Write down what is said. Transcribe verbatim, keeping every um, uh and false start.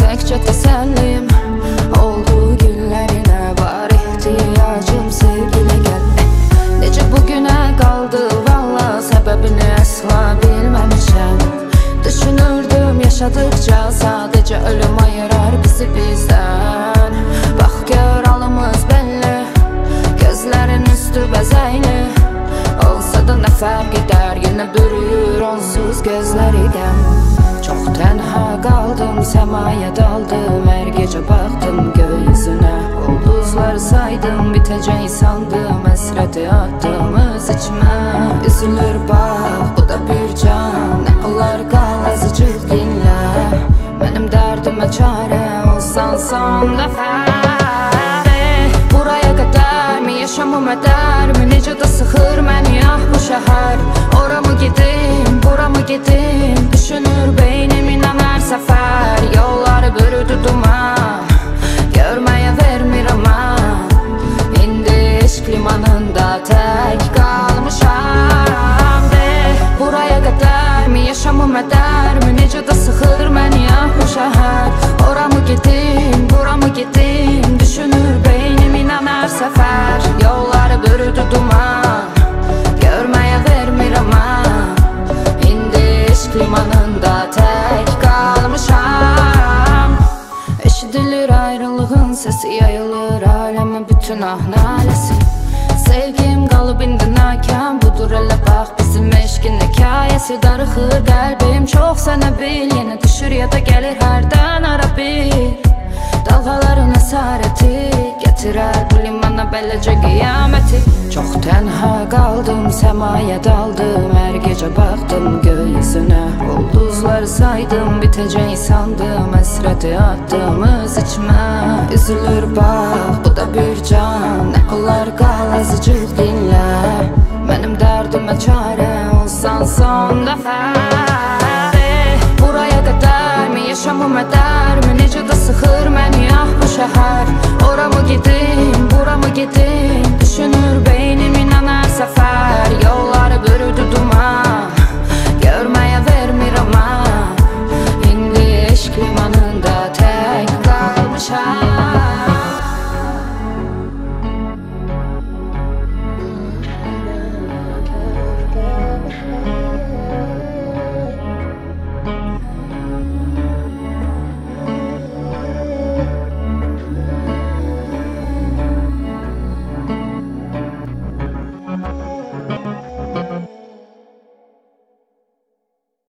təkcə təsəllim oldu günlərinə var ehtiyacım sevgilə gəl. Necə bugünə qaldı valla səbəbini əsla bilməmişəm. Düşünürdüm yaşadıkca sadəcə ölüm ayırar bizi bizdən. Bax gör alımız belli, gözlərin üstü bəzəkli. Olsa da nə fərq edər, yenə bürüyür onsuz gözləridən. Çox tənha qaldım, səmaya daldım, hər gecə baxdım gökyüzünə. Ulduzları saydım, bitəcək sandım, həsrəti attım öz içmə. Üzülür bax, bu da bir can, nə olar qal azıcıq dinlə. Mənim dərdimə çarə olsan son dəfə. Buraya qədərmi, yaşamım ədərmi, necə də sıxır məni ah bu şəhər. Ora mı gedim, bura mı gedim, düşünür beynimin hər səfər. Yolları bürüdü duman, görməyə vermirəm mən. İndi eşq limanında tək qalmışam. De, buraya qədərmi, yaşamım ədərmi, necə də sıxır məni ah bu şəhər. Ora mı gedim, bura mı gedim, düşünür beynimin hər səfər. Yolları bürüdü duman, görməyə vermirəm mən. İndi eşq limanında tək qalmışam. Eşidilir ayrılığın səsi, yayılır aləmə bütün ah naləsi. Sevgim qalıb indi nakam, budur elə bax bizim eşqin hekayəsi. Darıxır qəlbim çox sənə bil, yenə düşür ya da gəlir hərdən ara bir. Dalğaların əsarəti gətirər bu limana beləcə qiyaməti. Çox tənha qaldım, səmaya daldım, hər gecə baxdım gökyüzünə. Ulduzları saydım, bitəcək sandım, həsrəti attım öz içmə. Üzülür bax, bu da bir can, nə olar qal azıcıq dinlə. Mənim dərdimə çarə olsan son dəfə. Buraya qədərmi, yaşamım ədərmi, necə də sıxır məni ah bu şəhər. Ora mı gedim, bura mı gedim, düşünür beynimin hər səfər. Yollar